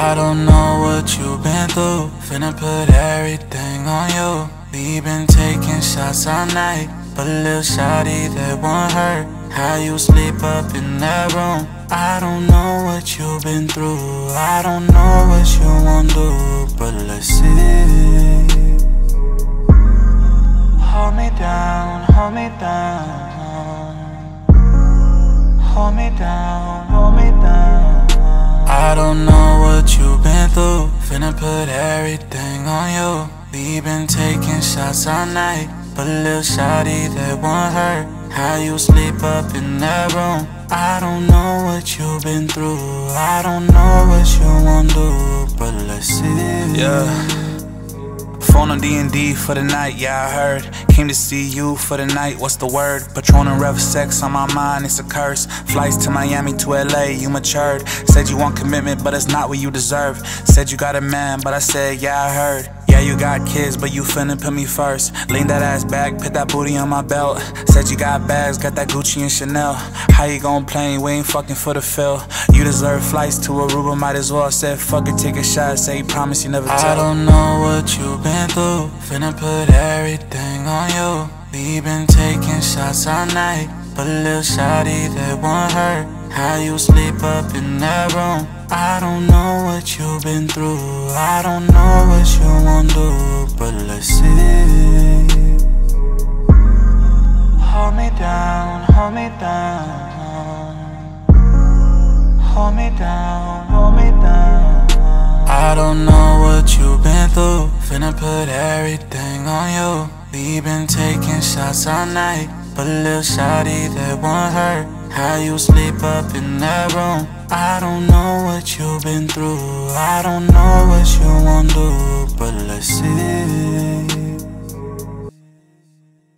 I don't know what you've been through. Finna put everything on you. We been taking shots all night, but little shawty, that won't hurt. How you sleep up in that room? I don't know what you've been through. I don't know what you won't do, but let's see. Hold me down, hold me down. Hold me down, hold me down. I don't know what you've been through. Finna put everything on you. We been taking shots all night, but little shawty, that won't hurt. How you sleep up in that room? I don't know what you've been through. I don't know what you won't do, but let's see. Yeah. Phone on D&D for the night, yeah, I heard. Came to see you for the night, what's the word? Patron and rev sex on my mind, it's a curse. Flights to Miami to LA, you matured. Said you want commitment, but it's not what you deserve. Said you got a man, but I said, yeah, I heard. Yeah, you got kids, but you finna put me first. Lean that ass back, put that booty on my belt. Said you got bags, got that Gucci and Chanel. How you gon' play? We ain't fucking for the fill. You deserve flights to Aruba, might as well. Said fuck it, take a shot, say you promise you never tell. I don't know what you've been through. Finna put everything on you. We been taking shots all night, but little shawty, that won't hurt. How you sleep up in that room? I don't know what you've been through. I don't know what you won't do, but let's see. Hold me down, hold me down. Hold me down, hold me down. I don't know what you've been through. Finna put everything on you. We been taking shots all night, but little shawty, that won't hurt. How you sleep up in that room? I don't know what you've been through. I don't know what you won't do, but let's see.